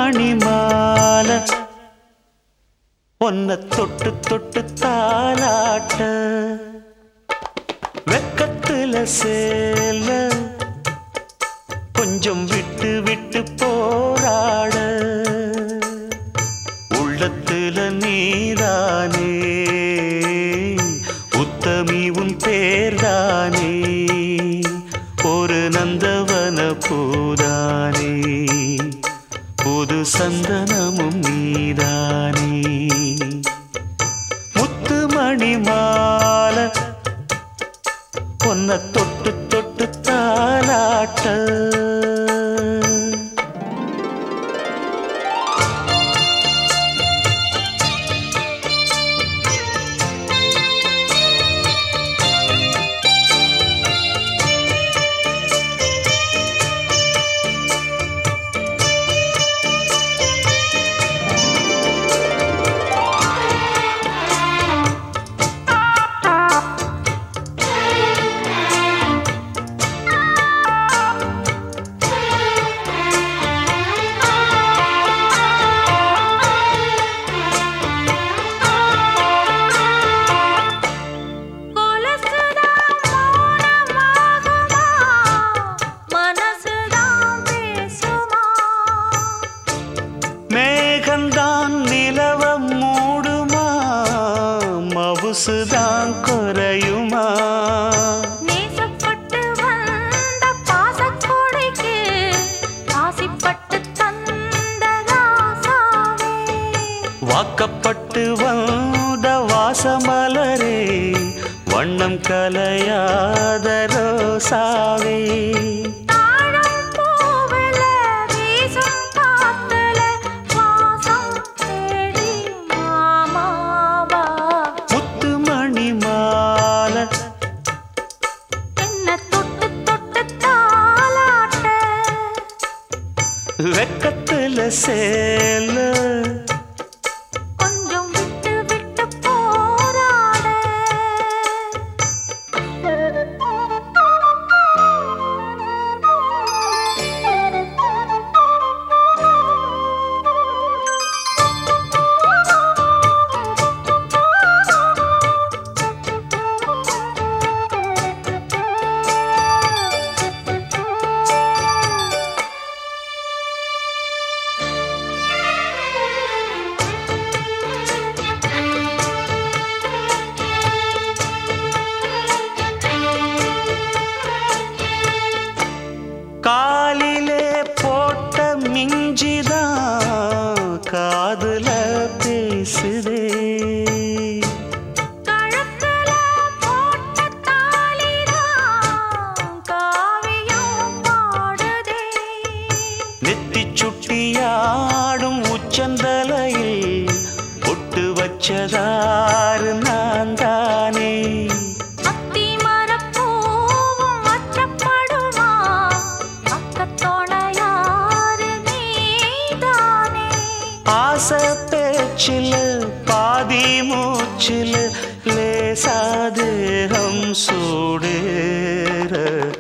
மணி மாலை ஒன்ன தொட்டு தொட்டு தாலாட்ட வெக்கத்துல சேல கொஞ்சம் விட்டு விட்டு போராட உள்ளத்துல நீதானே உத்தமி உன் பேர்தானே ஒரு நந்தவன பூதானே புது சந்தனமும் நீதானே முத்து மணி மாலை பொன்ன தொட்டு தொட்டு தாலாட்ட மேகந்தான் நிலவம் மூடுமா மவுசுதான் குறையுமா நேசப்பட்டு வந்த பாசக்கொடைக்கு ஆசிப்பட்டு தந்த ராசாவே வாக்கப்பட்டு வந்த வாசமலரே வண்ணம் கலையாத ரோசாவே வெக்கத்துல சேல கொஞ்சம் விட்டு விட்டு போராட காலிலே போட்ட மிஞ்சிதான் காதுல பேசுதே கழுத்துல போட்ட தாலிதான் காவியம் பாடுதே நெத்தி சுட்டியாடும் உச்சந்தலையில் பொட்டு வச்சதாறு நான் தானே ஆசை பேச்சில் பாதி மூச்சில் லேசாதேகம் சூடேற